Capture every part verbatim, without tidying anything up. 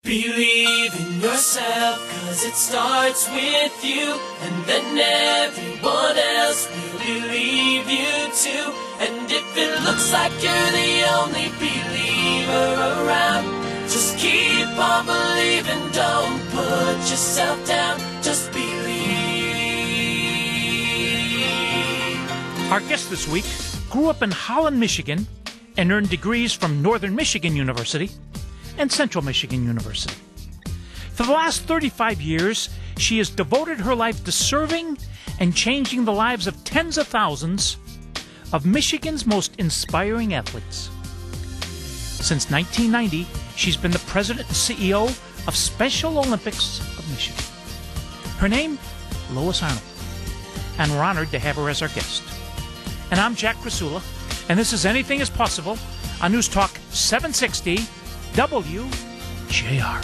Believe in yourself, cause it starts with you, and then everyone else will believe you too. And if it looks like you're the only believer around, just keep on believing, don't put yourself down, just believe. Our guest this week grew up in Holland, Michigan, and earned degrees from Northern Michigan University and Central Michigan University. For the last thirty-five years, she has devoted her life to serving and changing the lives of tens of thousands of Michigan's most inspiring athletes. Since nineteen ninety, she's been the president and C E O of Special Olympics of Michigan. Her name, Lois Arnold, and we're honored to have her as our guest. And I'm Jack Krasula, and this is Anything is Possible on News Talk seven sixty W J R.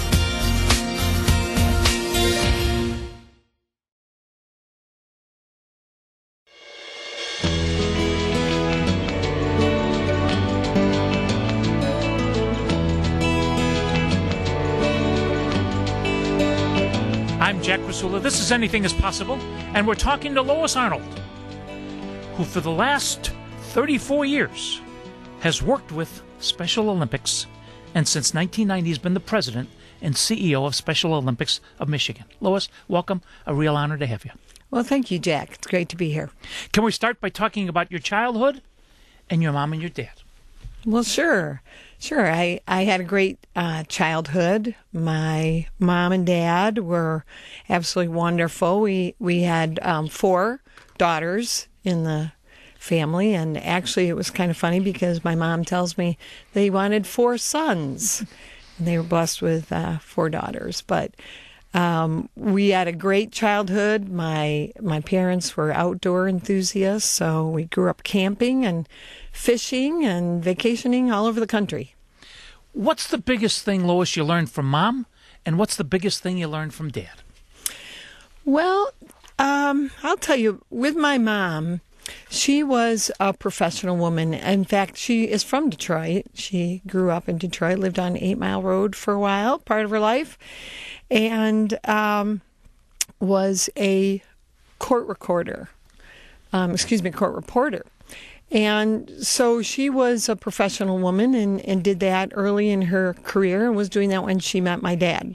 I'm Jack Krasula. This is Anything is Possible, and we're talking to Lois Arnold, who for the last thirty-four years has worked with Special Olympics, and since nineteen ninety has been the president and C E O of Special Olympics of Michigan. Lois, welcome. A real honor to have you. Well, thank you, Jack. It's great to be here. Can we start by talking about your childhood and your mom and your dad? Well, sure. Sure. I, I had a great uh, childhood. My mom and dad were absolutely wonderful. We, we had um, four daughters in the family, and actually it was kind of funny because my mom tells me they wanted four sons, and they were blessed with uh, four daughters. But um, we had a great childhood. My my parents were outdoor enthusiasts, so we grew up camping and fishing and vacationing all over the country. What's the biggest thing, Lois, you learned from mom, and what's the biggest thing you learned from dad? Well, um, I'll tell you, with my mom, she was a professional woman. In fact, she is from Detroit. She grew up in Detroit, lived on Eight Mile Road for a while, part of her life, and um, was a court recorder, um, excuse me, court reporter. And so she was a professional woman and, and did that early in her career and was doing that when she met my dad.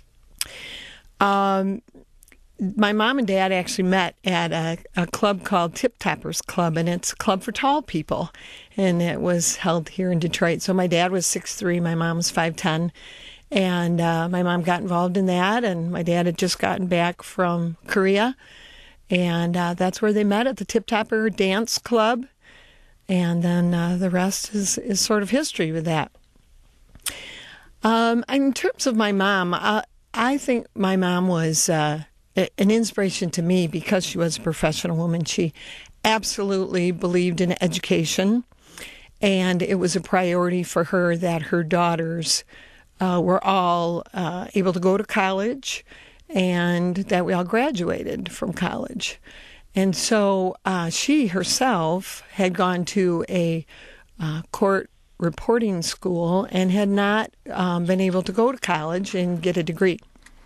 Um, my mom and dad actually met at a, a club called Tip Toppers Club, and it's a club for tall people. And it was held here in Detroit. So my dad was six three, my mom was five ten. And uh, my mom got involved in that, and my dad had just gotten back from Korea. And uh, that's where they met, at the Tip Topper Dance Club. And then uh, the rest is, is sort of history with that. Um, in terms of my mom, uh, I think my mom was uh, an inspiration to me because she was a professional woman. She absolutely believed in education, and it was a priority for her that her daughters uh, were all uh, able to go to college and that we all graduated from college. And so uh, she herself had gone to a uh, court reporting school and had not um, been able to go to college and get a degree.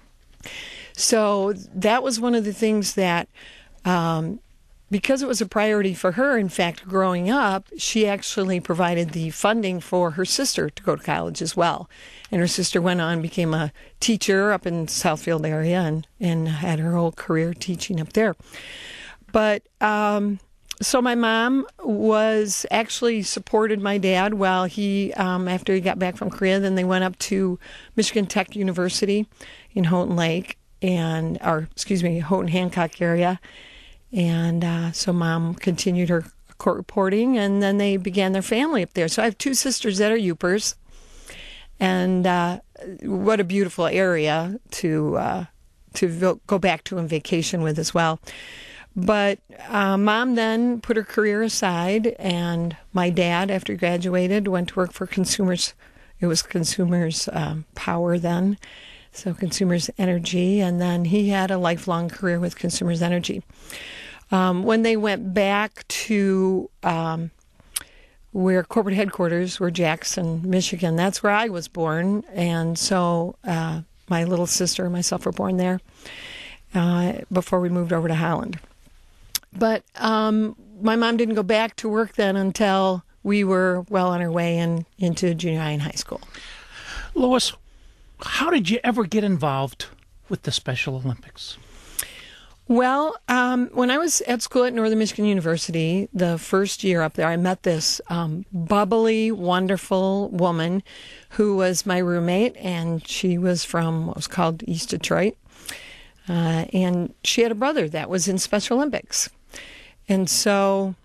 So that was one of the things that, um, because it was a priority for her, in fact, growing up, she actually provided the funding for her sister to go to college as well. And her sister went on, became a teacher up in Southfield area, and, and had her whole career teaching up there. But um, so my mom was actually supported my dad while he, um, after he got back from Korea, then they went up to Michigan Tech University in Houghton Lake, and, or excuse me, Houghton Hancock area. And uh, so mom continued her court reporting, and then they began their family up there. So I have two sisters that are Yoopers, and uh, what a beautiful area to uh, to go back to and vacation with as well. But uh, mom then put her career aside, and my dad, after he graduated, went to work for Consumers. It was Consumers um, Power then, so Consumers Energy, and then he had a lifelong career with Consumers Energy. Um, when they went back to um, where corporate headquarters were Jackson, Michigan. That's where I was born, and so uh, my little sister and myself were born there uh, before we moved over to Holland. But um, my mom didn't go back to work then until we were well on our way in, into junior high and high school. Lois, how did you ever get involved with the Special Olympics? Well, um, when I was at school at Northern Michigan University, the first year up there, I met this um, bubbly, wonderful woman who was my roommate, and she was from what was called East Detroit. Uh, and she had a brother that was in Special Olympics. And so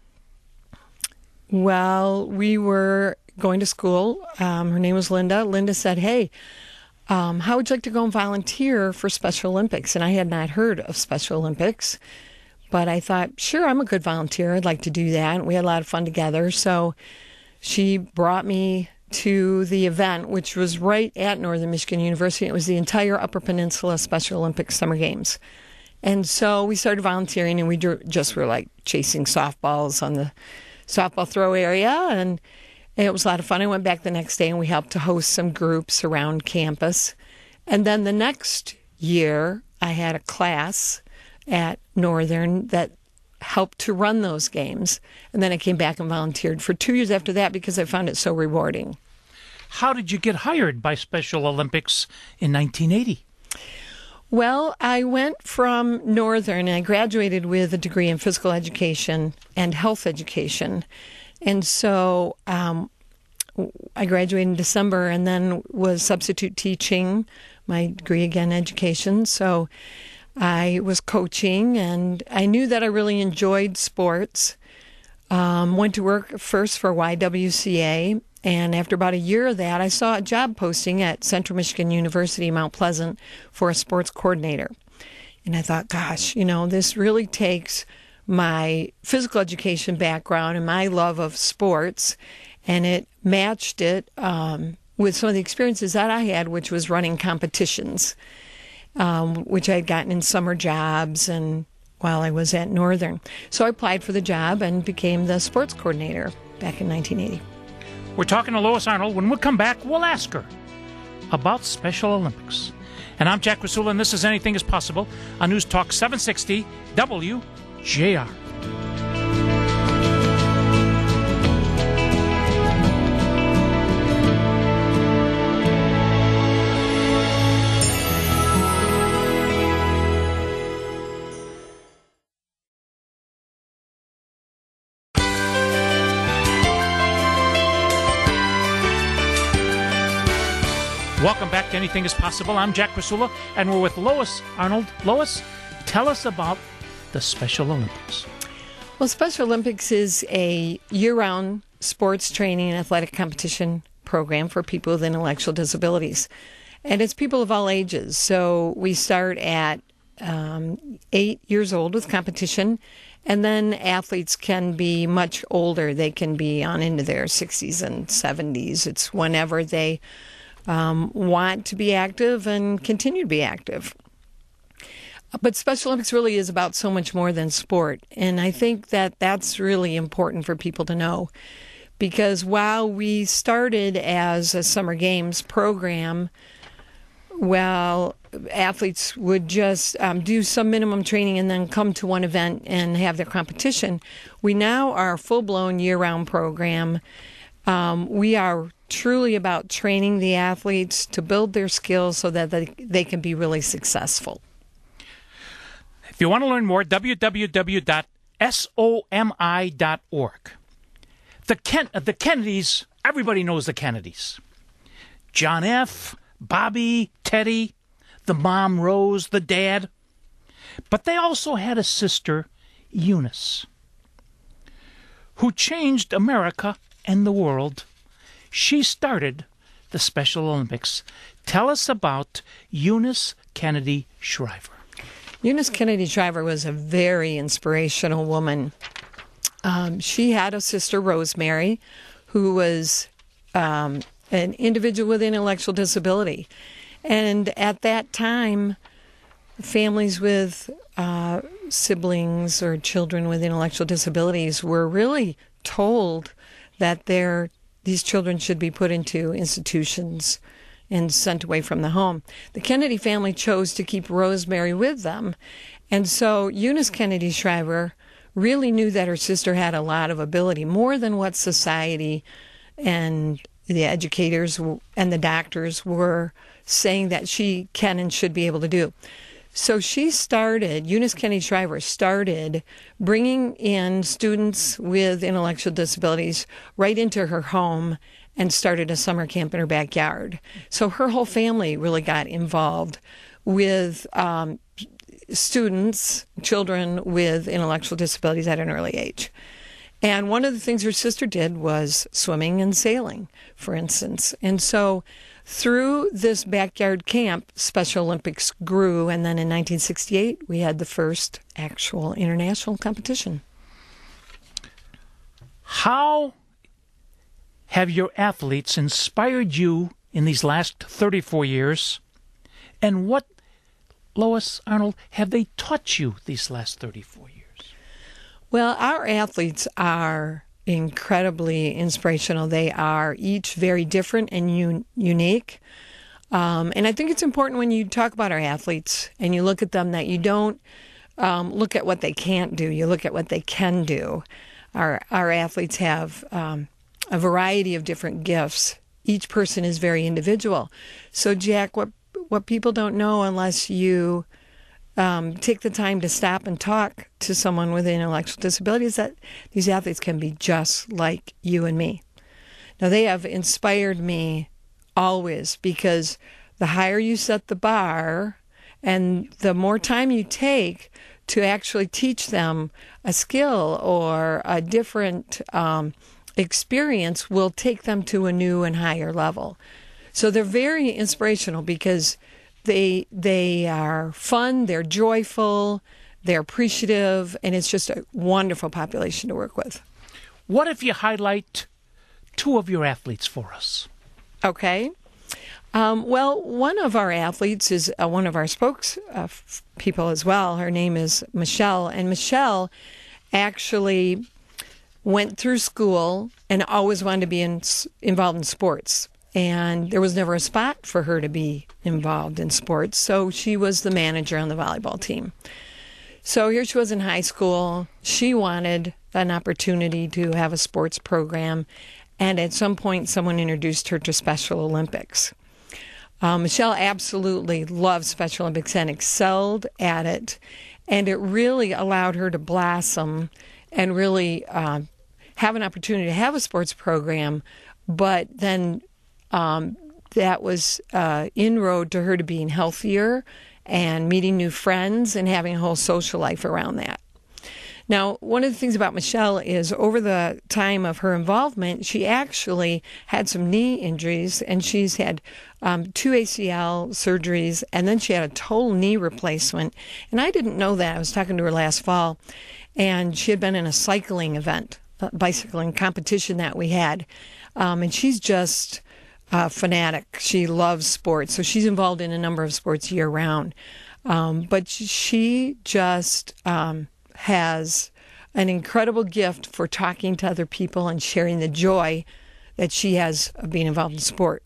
while we were going to school, um, her name was Linda, Linda said, hey, Um, how would you like to go and volunteer for Special Olympics? And I had not heard of Special Olympics, but I thought, sure, I'm a good volunteer. I'd like to do that. And we had a lot of fun together. So she brought me to the event, which was right at Northern Michigan University. It was the entire Upper Peninsula Special Olympics Summer Games. And so we started volunteering, and we just were like chasing softballs on the softball throw area. And it was a lot of fun. I went back the next day, and we helped to host some groups around campus. And then the next year, I had a class at Northern that helped to run those games. And then I came back and volunteered for two years after that because I found it so rewarding. How did you get hired by Special Olympics in nineteen eighty? Well, I went from Northern, and I graduated with a degree in physical education and health education. And so um, I graduated in December and then was substitute teaching, my degree again, education. So I was coaching, and I knew that I really enjoyed sports. Um, went to work first for Y W C A, and after about a year of that, I saw a job posting at Central Michigan University, Mount Pleasant, for a sports coordinator. And I thought, gosh, you know, this really takes my physical education background and my love of sports, and it matched it um, with some of the experiences that I had, which was running competitions, um, which I had gotten in summer jobs and while I was at Northern. So I applied for the job and became the sports coordinator back in nineteen eighty. We're talking to Lois Arnold. When we come back, we'll ask her about Special Olympics. And I'm Jack Rasula, and this is Anything is Possible on News Talk seven sixty W J R. Welcome back to Anything is Possible. I'm Jack Rasula, and we're with Lois Arnold. Lois, tell us about the Special Olympics. Well, Special Olympics is a year-round sports training and athletic competition program for people with intellectual disabilities. And it's people of all ages. So we start at um, eight years old with competition, and then athletes can be much older. They can be on into their sixties and seventies. It's whenever they um, want to be active and continue to be active. But Special Olympics really is about so much more than sport. And I think that that's really important for people to know. Because while we started as a Summer Games program, well, athletes would just um, do some minimum training and then come to one event and have their competition, we now are a full-blown year-round program. Um, we are truly about training the athletes to build their skills so that they, they can be really successful. If you want to learn more, w w w dot somi dot org. The, Ken- the Kennedys, everybody knows the Kennedys. John F., Bobby, Teddy, the mom Rose, the dad. But they also had a sister, Eunice, who changed America and the world. She started the Special Olympics. Tell us about Eunice Kennedy Shriver. Eunice Kennedy Shriver was a very inspirational woman. Um, she had a sister, Rosemary, who was um, an individual with intellectual disability. And at that time, families with uh, siblings or children with intellectual disabilities were really told that they're, these children should be put into institutions and sent away from the home. The Kennedy family chose to keep Rosemary with them. And so Eunice Kennedy Shriver really knew that her sister had a lot of ability, more than what society and the educators and the doctors were saying that she can and should be able to do. So she started, Eunice Kennedy Shriver started bringing in students with intellectual disabilities right into her home and started a summer camp in her backyard. So her whole family really got involved with um, students, children with intellectual disabilities at an early age. And one of the things her sister did was swimming and sailing, for instance. And so through this backyard camp, Special Olympics grew, and then in nineteen sixty-eight, we had the first actual international competition. How have your athletes inspired you in these last thirty-four years? And what, Lois Arnold, have they taught you these last thirty-four years? Well, our athletes are incredibly inspirational. They are each very different and un- unique. Um, and I think it's important when you talk about our athletes and you look at them that you don't um, look at what they can't do. You look at what they can do. Our, our athletes have um, a variety of different gifts. Each person is very individual. So, Jack, what what people don't know unless you Um, take the time to stop and talk to someone with an intellectual disability is that these athletes can be just like you and me. Now, they have inspired me always because the higher you set the bar and the more time you take to actually teach them a skill or a different um, experience will take them to a new and higher level. So they're very inspirational because They they are fun, they're joyful, they're appreciative, and it's just a wonderful population to work with. What if you highlight two of your athletes for us? Okay. Um, well, one of our athletes is uh, one of our spokespeople uh, as well. Her name is Michelle, and Michelle actually went through school and always wanted to be in, involved in sports. And there was never a spot for her to be involved in sports, so she was the manager on the volleyball team. So here she was in high school. She wanted an opportunity to have a sports program, and at some point someone introduced her to Special Olympics. Um, Michelle absolutely loved Special Olympics and excelled at it, and it really allowed her to blossom and really uh, have an opportunity to have a sports program, but then Um, that was uh, inroad to her to being healthier and meeting new friends and having a whole social life around that. Now, one of the things about Michelle is over the time of her involvement, she actually had some knee injuries, and she's had um, two A C L surgeries, and then she had a total knee replacement. And I didn't know that. I was talking to her last fall, and she had been in a cycling event, a bicycling competition that we had. Um, and she's just Uh, fanatic. She loves sports, so she's involved in a number of sports year round. Um, but she just um, has an incredible gift for talking to other people and sharing the joy that she has of being involved in sport.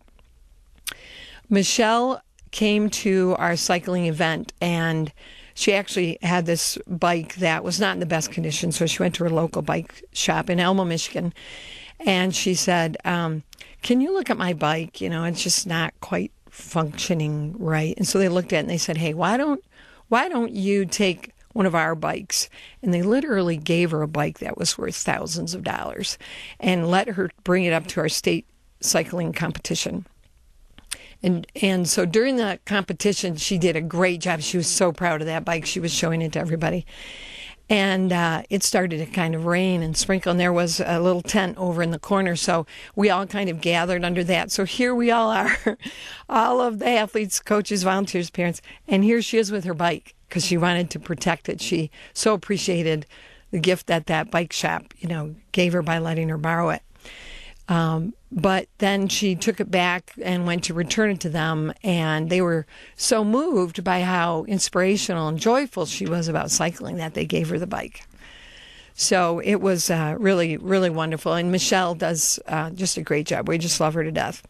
Michelle came to our cycling event, and she actually had this bike that was not in the best condition, so she went to her local bike shop in Elmo, Michigan, and she said, um, can you look at my bike? You know, it's just not quite functioning right. And so they looked at it and they said, hey, why don't why don't you take one of our bikes? And they literally gave her a bike that was worth thousands of dollars and let her bring it up to our state cycling competition. And and so during the competition, she did a great job. She was so proud of that bike. She was showing it to everybody. And uh, it started to kind of rain and sprinkle, and there was a little tent over in the corner, so we all kind of gathered under that. So here we all are, all of the athletes, coaches, volunteers, parents, and here she is with her bike because she wanted to protect it. She so appreciated the gift that that bike shop, you know, gave her by letting her borrow it. Um, but then she took it back and went to return it to them, and they were so moved by how inspirational and joyful she was about cycling that they gave her the bike. So it was uh, really, really wonderful. And Michelle does uh, just a great job. We just love her to death.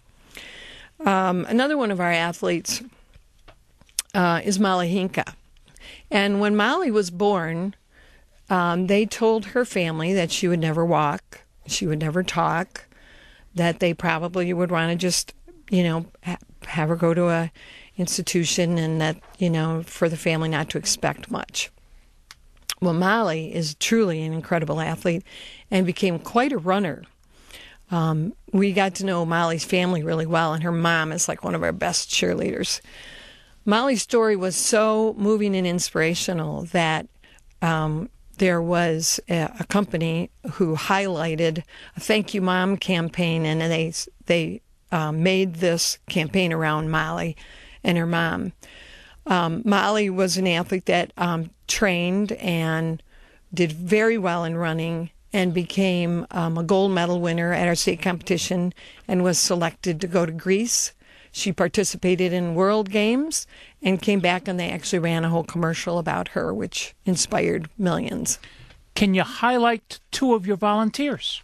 Um, another one of our athletes uh, is Molly Hinka. And when Molly was born, um, they told her family that she would never walk, she would never talk, that they probably would want to just, you know, ha- have her go to a institution, and that, you know, for the family not to expect much. Well, Molly is truly an incredible athlete and became quite a runner. Um, we got to know Molly's family really well, and her mom is like one of our best cheerleaders. Molly's story was so moving and inspirational that um, there was a, a company who highlighted a Thank You Mom campaign, and they they um, made this campaign around Molly and her mom. Um, Molly was an athlete that um, trained and did very well in running, and became um, a gold medal winner at our state competition, and was selected to go to Greece. She participated in World Games and came back, and they actually ran a whole commercial about her, which inspired millions. Can you highlight two of your volunteers?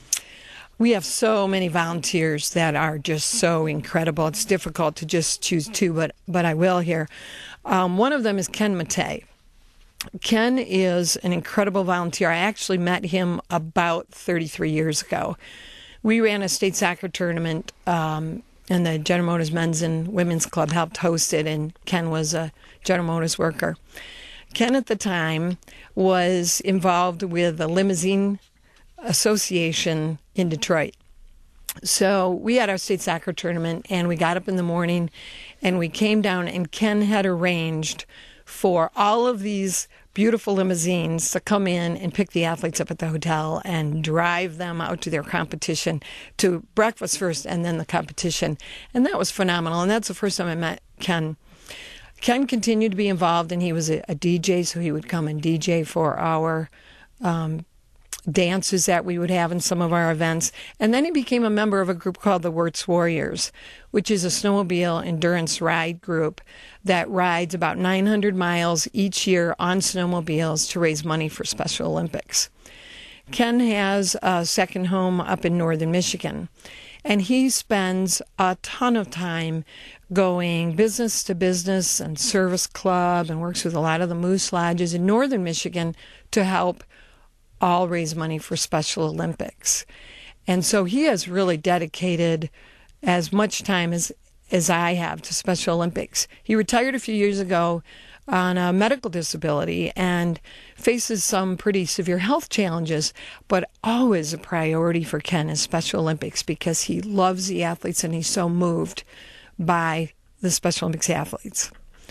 We have so many volunteers that are just so incredible. It's difficult to just choose two, but but I will here. Um, one of them is Ken Matei. Ken is an incredible volunteer. I actually met him about thirty-three years ago. We ran a state soccer tournament, um, and the General Motors Men's and Women's Club helped host it, and Ken was a General Motors worker. Ken at the time was involved with the Limousine Association in Detroit. So we had our state soccer tournament, and we got up in the morning and we came down, and Ken had arranged for all of these beautiful limousines to come in and pick the athletes up at the hotel and drive them out to their competition, to breakfast first and then the competition. And that was phenomenal. And that's the first time I met Ken. Ken continued to be involved, and he was a, a D J, so he would come and D J for our um, dances that we would have in some of our events. And then he became a member of a group called the Wirtz Warriors, which is a snowmobile endurance ride group that rides about nine hundred miles each year on snowmobiles to raise money for Special Olympics. Ken has a second home up in northern Michigan, and he spends a ton of time going business to business and service club, and works with a lot of the Moose Lodges in northern Michigan to help all raise money for Special Olympics. And so he has really dedicated as much time as, as I have to Special Olympics. He retired a few years ago on a medical disability and faces some pretty severe health challenges, but always a priority for Ken is Special Olympics, because he loves the athletes and he's so moved by the Special Olympics athletes.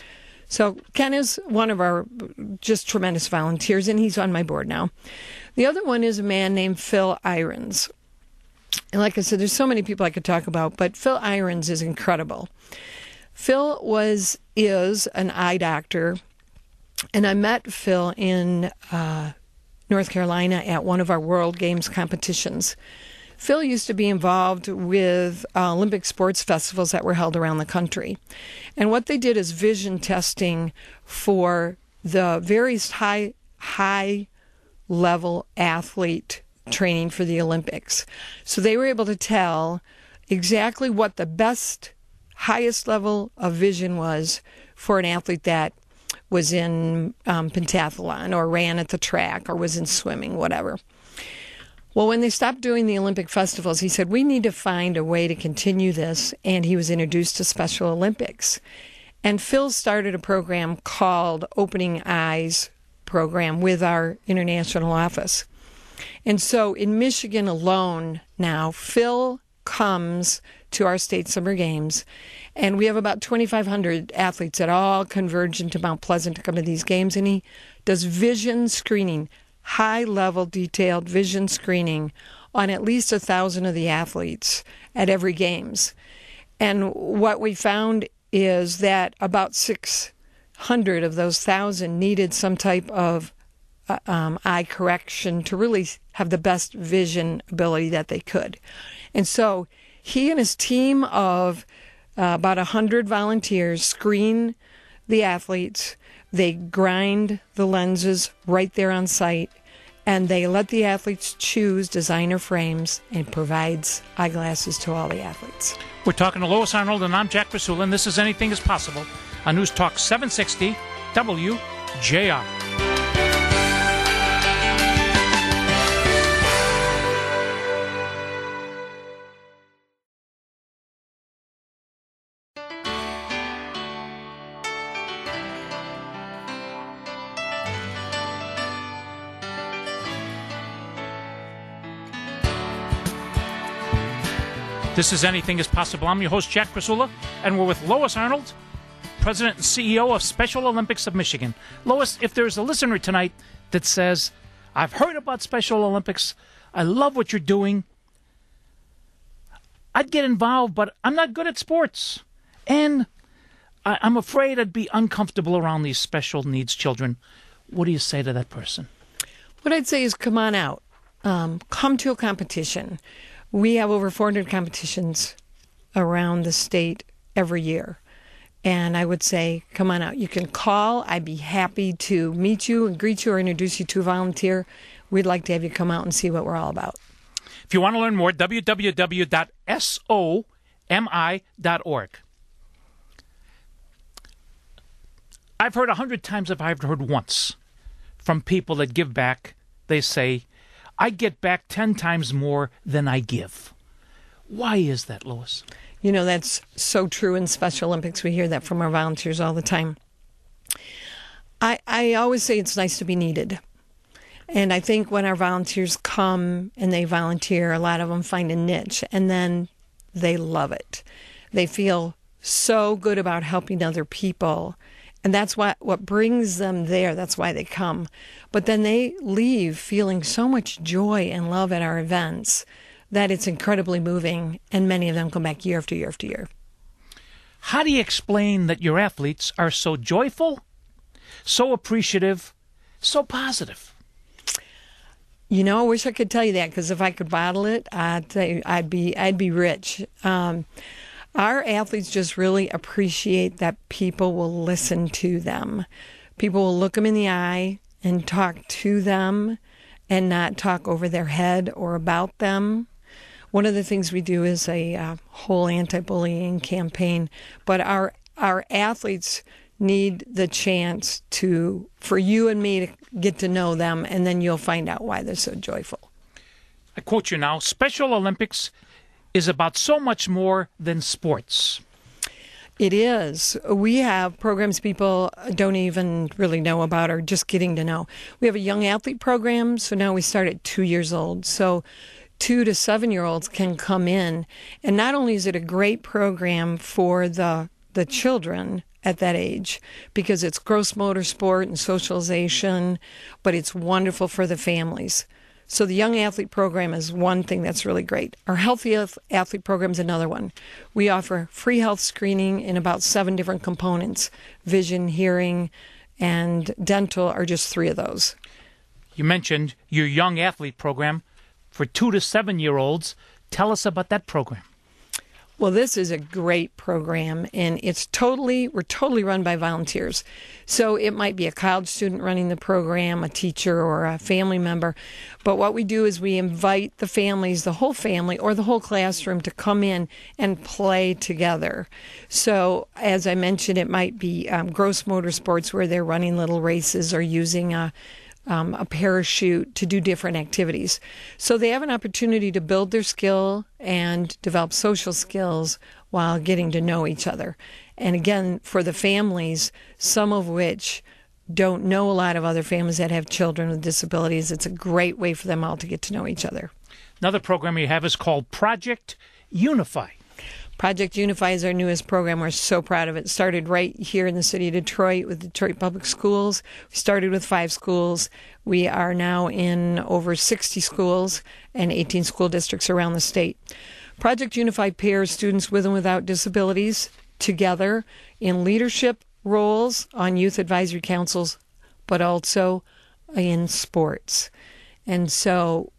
So Ken is one of our just tremendous volunteers, and he's on my board now. The other one is a man named Phil Irons. And like I said, there's so many people I could talk about, but Phil Irons is incredible. Phil was, is an eye doctor, and I met Phil in uh, North Carolina at one of our World Games competitions. Phil used to be involved with uh, Olympic sports festivals that were held around the country. And what they did is vision testing for the various high, high level athlete training for the Olympics. So they were able to tell exactly what the best, highest level of vision was for an athlete that was in um, pentathlon or ran at the track or was in swimming, whatever. Well, when they stopped doing the Olympic festivals, he said, we need to find a way to continue this, and he was introduced to Special Olympics. And Phil started a program called Opening Eyes program with our international office. And so in Michigan alone now, Phil comes to our state summer games, and we have about twenty-five hundred athletes that all converge into Mount Pleasant to come to these games, and he does vision screening, high-level detailed vision screening on at least a thousand of the athletes at every games. And what we found is that about six hundred of those thousand needed some type of uh, um, eye correction to really have the best vision ability that they could. And so he and his team of uh, about one hundred volunteers screen the athletes. They grind the lenses right there on site, and they let the athletes choose designer frames and provides eyeglasses to all the athletes. We're talking to Lois Arnold, and I'm Jack Basula, and this is Anything is Possible on News Talk seven sixty W J R. This is Anything is Possible. I'm your host, Jack Basula, and we're with Lois Arnold, President and C E O of Special Olympics of Michigan. Lois, if there's a listener tonight that says, I've heard about Special Olympics, I love what you're doing, I'd get involved, but I'm not good at sports, and I- I'm afraid I'd be uncomfortable around these special needs children. What do you say to that person? What I'd say is come on out. Um, come to a competition. We have over four hundred competitions around the state every year. And I would say, come on out. You can call. I'd be happy to meet you and greet you or introduce you to a volunteer. We'd like to have you come out and see what we're all about. If you want to learn more, w w w dot somi dot org. I've heard a hundred times if I've heard once from people that give back, they say, I get back ten times more than I give. Why is that, Lois? You know, that's so true in Special Olympics. We hear that from our volunteers all the time. I, I always say it's nice to be needed. And I think when our volunteers come and they volunteer, a lot of them find a niche, and then they love it. They feel so good about helping other people. And that's what, what brings them there. That's why they come. But then they leave feeling so much joy and love at our events that it's incredibly moving. And many of them come back year after year after year. How do you explain that your athletes are so joyful, so appreciative, so positive? You know, I wish I could tell you that, because if I could bottle it, I'd, say I'd be I'd be rich. Um, Our athletes just really appreciate that people will listen to them. People will look them in the eye and talk to them and not talk over their head or about them. One of the things we do is a uh, whole anti-bullying campaign, but our our athletes need the chance to, for you and me to get to know them, and then you'll find out why they're so joyful. I quote you now, Special Olympics is about so much more than sports. It is. We have programs people don't even really know about or just getting to know. We have a young athlete program, so now we start at two years old. So two to seven-year-olds can come in. And not only is it a great program for the the children at that age, because it's gross motor sport and socialization, but it's wonderful for the families. So the Young Athlete Program is one thing that's really great. Our Healthy Athlete Program is another one. We offer free health screening in about seven different components. Vision, hearing, and dental are just three of those. You mentioned your Young Athlete Program for two to seven-year-olds. Tell us about that program. Well, this is a great program, and it's totally, we're totally run by volunteers. So it might be a college student running the program, a teacher, or a family member. But what we do is we invite the families, the whole family, or the whole classroom to come in and play together. So as I mentioned, it might be um, gross motor sports where they're running little races or using a Um, a parachute to do different activities. So they have an opportunity to build their skill and develop social skills while getting to know each other. And again, for the families, some of which don't know a lot of other families that have children with disabilities, it's a great way for them all to get to know each other. Another program you have is called Project Unify. Project Unify is our newest program. We're so proud of it. It started right here in the city of Detroit with Detroit Public Schools. We started with five schools. We are now in over sixty schools and eighteen school districts around the state. Project Unify pairs students with and without disabilities together in leadership roles on youth advisory councils, but also in sports. And so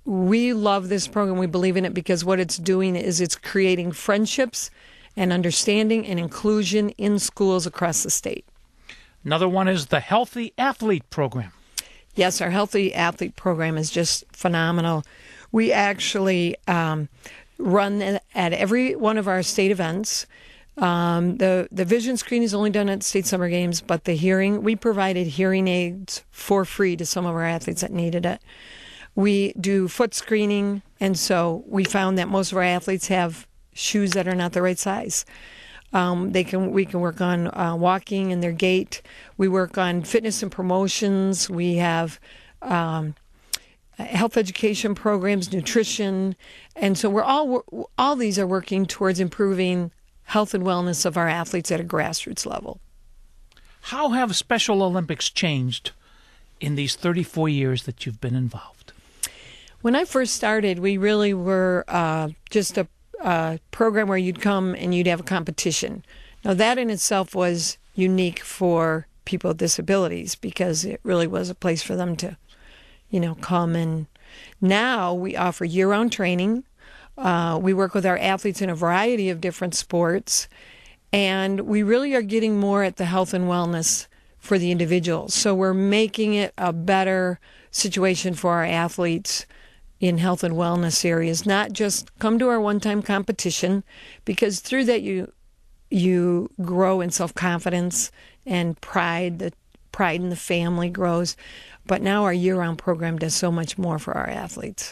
we love this program. We believe in it because what it's doing is it's creating friendships and understanding and inclusion in schools across the state. Another one is the Healthy Athlete Program. Yes, our Healthy Athlete program is just phenomenal. We actually um, run at every one of our state events. Um, the the vision screen is only done at state summer games, but the hearing, we provided hearing aids for free to some of our athletes that needed it. We do foot screening, and so we found that most of our athletes have shoes that are not the right size. Um, they can we can work on uh, walking and their gait. We work on fitness and promotions. We have um, health education programs, nutrition, and so we're all all these are working towards improving health and wellness of our athletes at a grassroots level. How have Special Olympics changed in these thirty-four years that you've been involved? When I first started, we really were uh, just a uh, program where you'd come and you'd have a competition. Now, that in itself was unique for people with disabilities because it really was a place for them to, you know, come. And now we offer year-round training. Uh, we work with our athletes in a variety of different sports, and we really are getting more at the health and wellness for the individuals. So we're making it a better situation for our athletes in health and wellness areas, not just come to our one-time competition, because through that you you grow in self-confidence and pride. The pride in the family grows. But now our year-round program does so much more for our athletes.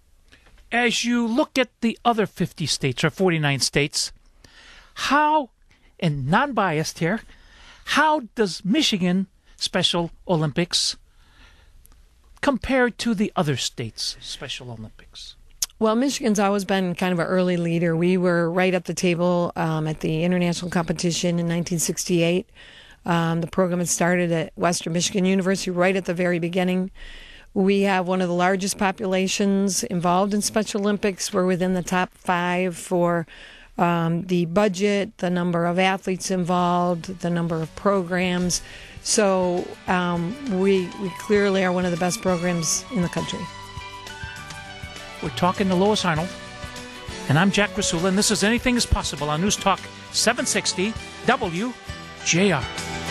As you look at the other fifty states or forty-nine states, how, and non-biased here, how does Michigan Special Olympics compare to the other states' Special Olympics? Well, Michigan's always been kind of an early leader. We were right at the table um, at the international competition in nineteen sixty-eight. Um, the program had started at Western Michigan University right at the very beginning. We have one of the largest populations involved in Special Olympics. We're within the top five for um, the budget, the number of athletes involved, the number of programs. So um, we, we clearly are one of the best programs in the country. We're talking to Lois Arnold, and I'm Jack Krasula, and this is Anything is Possible on News Talk seven sixty W J R.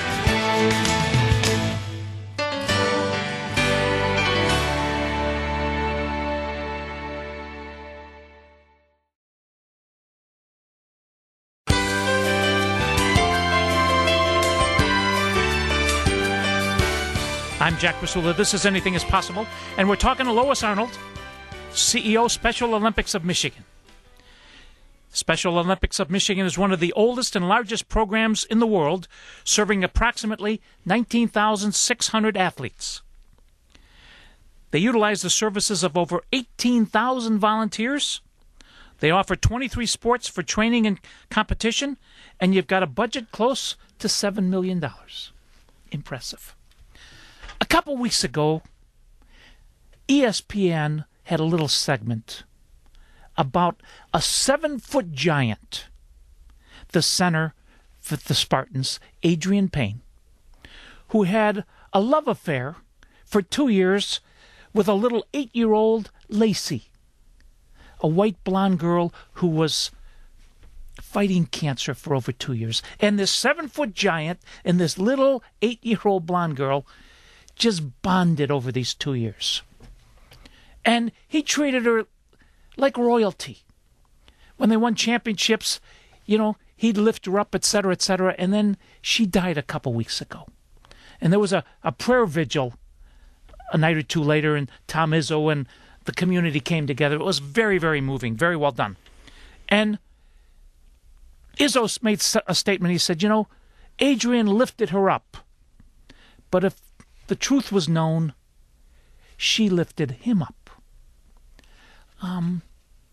I'm Jack Krasula. This is Anything is Possible, and we're talking to Lois Arnold, C E O, Special Olympics of Michigan. Special Olympics of Michigan is one of the oldest and largest programs in the world, serving approximately nineteen thousand six hundred athletes. They utilize the services of over eighteen thousand volunteers. They offer twenty-three sports for training and competition, and you've got a budget close to seven million dollars. Impressive. A couple weeks ago, E S P N had a little segment about a seven-foot giant, the center for the Spartans, Adrian Payne, who had a love affair for two years with a little eight-year-old Lacey, a white blonde girl who was fighting cancer for over two years. And this seven-foot giant and this little eight-year-old blonde girl just bonded over these two years. And he treated her like royalty. When they won championships, you know, he'd lift her up, et cetera, et cetera, and then she died a couple weeks ago. And there was a, a prayer vigil a night or two later, and Tom Izzo and the community came together. It was very, very moving, very well done. And Izzo made a statement. He said, you know, Adrian lifted her up, but if the truth was known, she lifted him up. Um,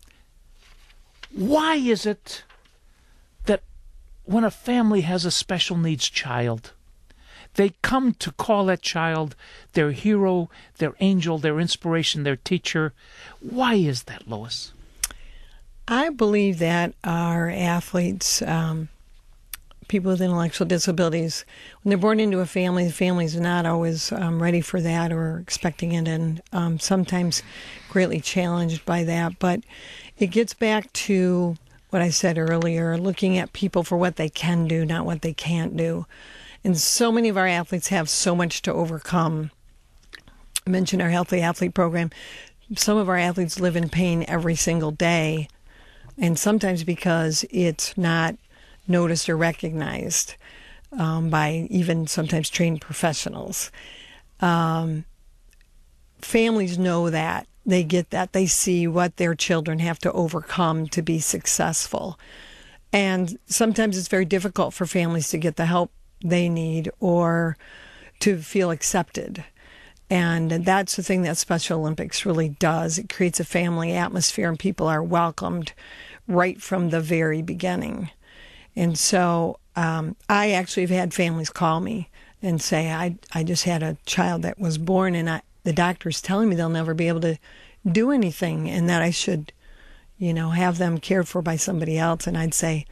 why is it that when a family has a special needs child, they come to call that child their hero, their angel, their inspiration, their teacher? Why is that, Lois? I believe that our athletes, um, people with intellectual disabilities, when they're born into a family, the family's not always um, ready for that or expecting it, and um, sometimes greatly challenged by that. But it gets back to what I said earlier, looking at people for what they can do, not what they can't do. And so many of our athletes have so much to overcome. I mentioned our Healthy Athlete program. Some of our athletes live in pain every single day, and sometimes because it's not noticed or recognized um, by even sometimes trained professionals. Um, families know that. They get that. They see what their children have to overcome to be successful. And sometimes it's very difficult for families to get the help they need or to feel accepted. And that's the thing that Special Olympics really does. It creates a family atmosphere, and people are welcomed right from the very beginning. And so um, I actually have had families call me and say, I, I just had a child that was born, and I, the doctor's telling me they'll never be able to do anything, and that I should, you know, have them cared for by somebody else. And I'd say,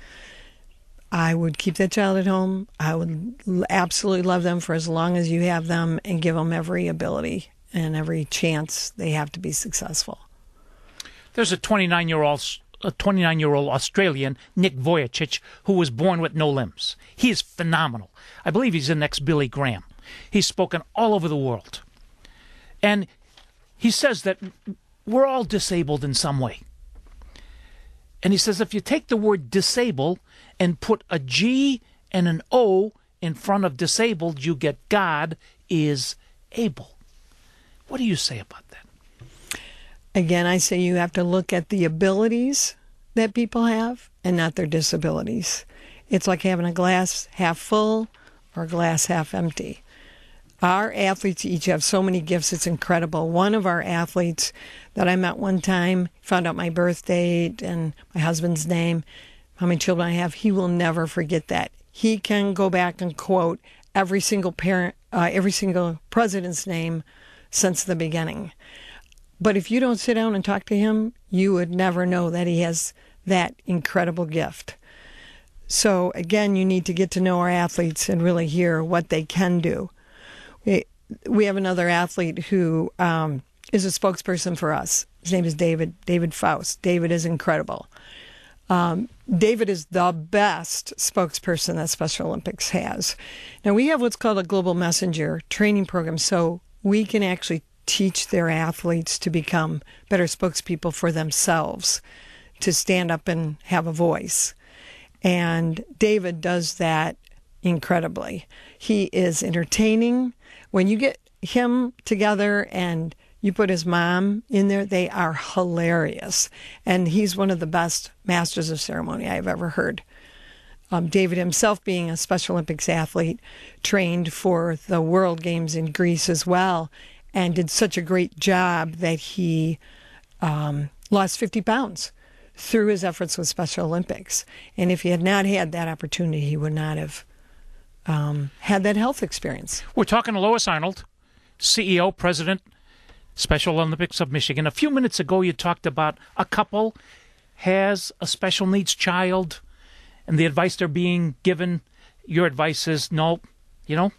I would keep that child at home. I would absolutely love them for as long as you have them, and give them every ability and every chance they have to be successful. There's a twenty-nine-year-old a twenty-nine-year-old Australian, Nick Vujicic, who was born with no limbs. He is phenomenal. I believe he's the next Billy Graham. He's spoken all over the world. And he says that we're all disabled in some way. And he says if you take the word disable and put a G and an O in front of disabled, you get God is able. What do you say about that? Again, I say you have to look at the abilities that people have and not their disabilities. It's like having a glass half full or a glass half empty. Our athletes each have so many gifts, it's incredible. One of our athletes that I met one time, found out my birth date and my husband's name, how many children I have. He will never forget that. He can go back and quote every single parent, uh, every single president's name since the beginning. But if you don't sit down and talk to him, you would never know that he has that incredible gift. So again, you need to get to know our athletes and really hear what they can do. We, we have another athlete who um, is a spokesperson for us. His name is David, David Faust. David is incredible. Um, David is the best spokesperson that Special Olympics has. Now, we have what's called a Global Messenger training program, so we can actually teach their athletes to become better spokespeople for themselves, to stand up and have a voice. And David does that incredibly. He is entertaining. When you get him together and you put his mom in there, they are hilarious. And he's one of the best masters of ceremony I've ever heard. Um, David himself, being a Special Olympics athlete, trained for the World Games in Greece as well, and did such a great job that he um, lost fifty pounds through his efforts with Special Olympics. And if he had not had that opportunity, he would not have um, had that health experience. We're talking to Lois Arnold, C E O, President, Special Olympics of Michigan. A few minutes ago, you talked about a couple has a special needs child, and the advice they're being given, your advice is, no, you know,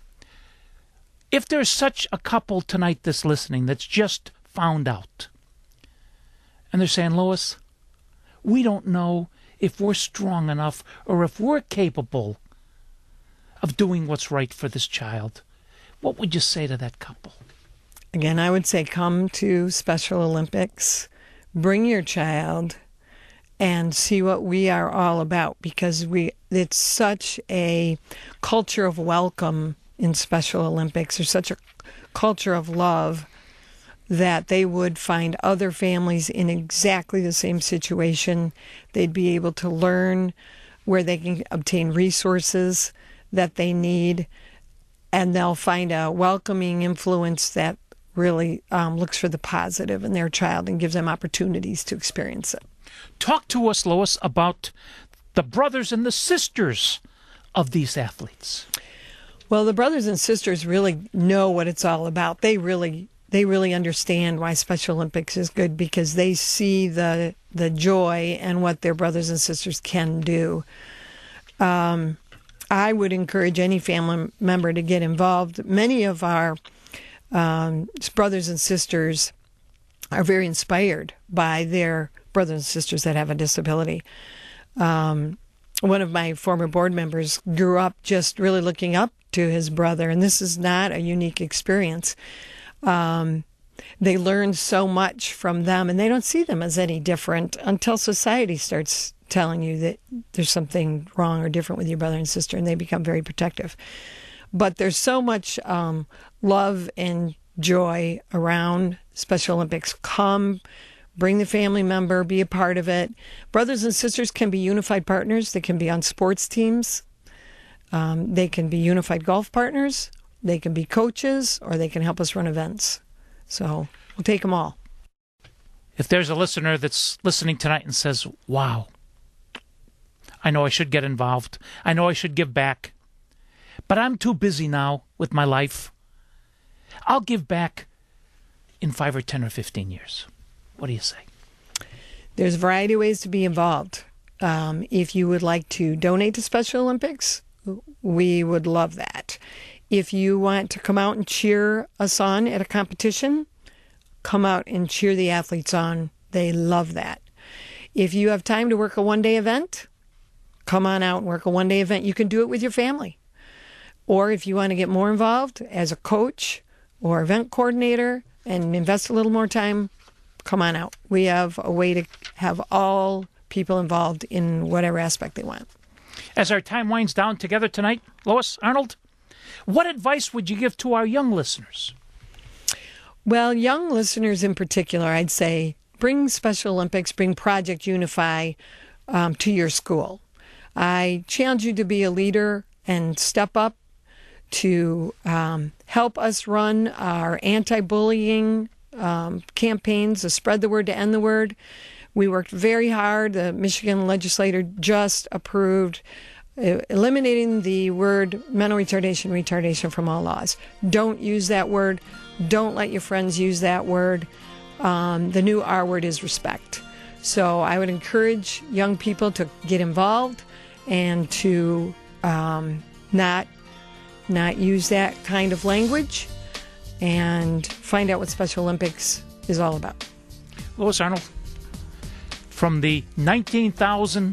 if there's such a couple tonight that's listening that's just found out, and they're saying, Lois, we don't know if we're strong enough or if we're capable of doing what's right for this child, what would you say to that couple? Again, I would say come to Special Olympics, bring your child, and see what we are all about, because we it's such a culture of welcome in Special Olympics. There's such a culture of love that they would find other families in exactly the same situation. They'd be able to learn where they can obtain resources that they need, and they'll find a welcoming influence that really um, looks for the positive in their child and gives them opportunities to experience it. Talk to us, Lois, about the brothers and the sisters of these athletes. Well, the brothers and sisters really know what it's all about. They really they really understand why Special Olympics is good, because they see the the joy and what their brothers and sisters can do. Um, I would encourage any family member to get involved. Many of our um, brothers and sisters are very inspired by their brothers and sisters that have a disability. Um, one of my former board members grew up just really looking up to his brother, and this is not a unique experience. Um, they learn so much from them, and they don't see them as any different until society starts telling you that there's something wrong or different with your brother and sister, and they become very protective. But there's so much um, love and joy around Special Olympics. Come, bring the family member, be a part of it. Brothers and sisters can be unified partners. They can be on sports teams. Um, they can be unified golf partners. They can be coaches, or they can help us run events. So we'll take them all. If there's a listener that's listening tonight and says, wow, I know I should get involved. I know I should give back. But I'm too busy now with my life. I'll give back in five or ten or fifteen years. What do you say? There's a variety of ways to be involved. Um, if you would like to donate to Special Olympics, we would love that. If you want to come out and cheer us on at a competition, come out and cheer the athletes on. They love that. If you have time to work a one-day event, come on out and work a one-day event. You can do it with your family. Or if you want to get more involved as a coach or event coordinator and invest a little more time, come on out. We have a way to have all people involved in whatever aspect they want. As our time winds down together tonight, Lois, Arnold, what advice would you give to our young listeners? Well, young listeners in particular, I'd say bring Special Olympics, bring Project Unify um, to your school. I challenge you to be a leader and step up to um, help us run our anti-bullying um, campaigns, to spread the word, to end the word. We worked very hard. The Michigan legislature just approved uh, eliminating the word mental retardation, retardation from all laws. Don't use that word. Don't let your friends use that word. Um, the new R word is respect. So I would encourage young people to get involved and to um, not not use that kind of language, and find out what Special Olympics is all about. Lois Arnold, from the nineteen thousand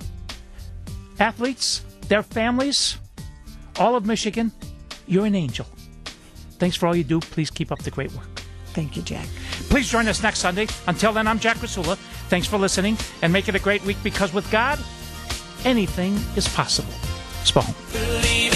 athletes, their families, all of Michigan, you're an angel. Thanks for all you do. Please keep up the great work. Thank you, Jack. Please join us next Sunday. Until then, I'm Jack Rasula. Thanks for listening, and make it a great week, because with God, anything is possible. Spohn.